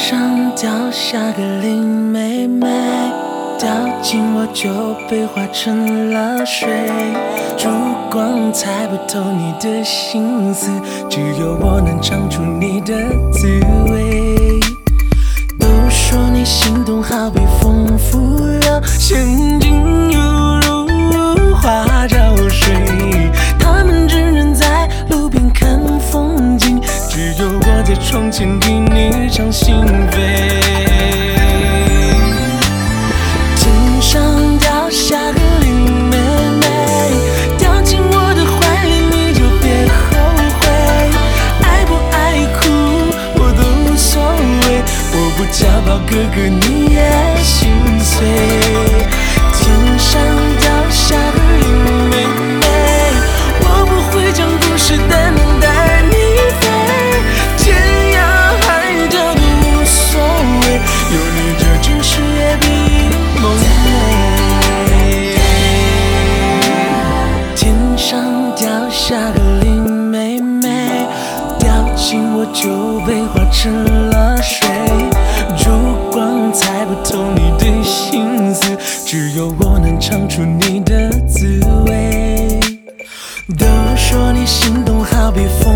上掉下个林妹妹，掉进我就被化成了水。烛光猜不透你的心思，只有我能尝出你的滋味。都说你心动好比风拂柳，陷进如如花潮水。他们只能在路边看风景，只有我在窗前听你唱心扉。天上掉下个林妹妹，掉进我的怀里，你就别后悔。爱不爱哭我都无所谓，我不家暴哥哥你也心碎。天上掉下个林妹妹，我不会讲故事，但能带你飞。天涯海角都无所谓，有你这件事也比梦美。天上掉下个林妹妹，掉进我就被化成了水。烛光猜不透你的心思，只有我能尝出你的滋味。都说你心动好比风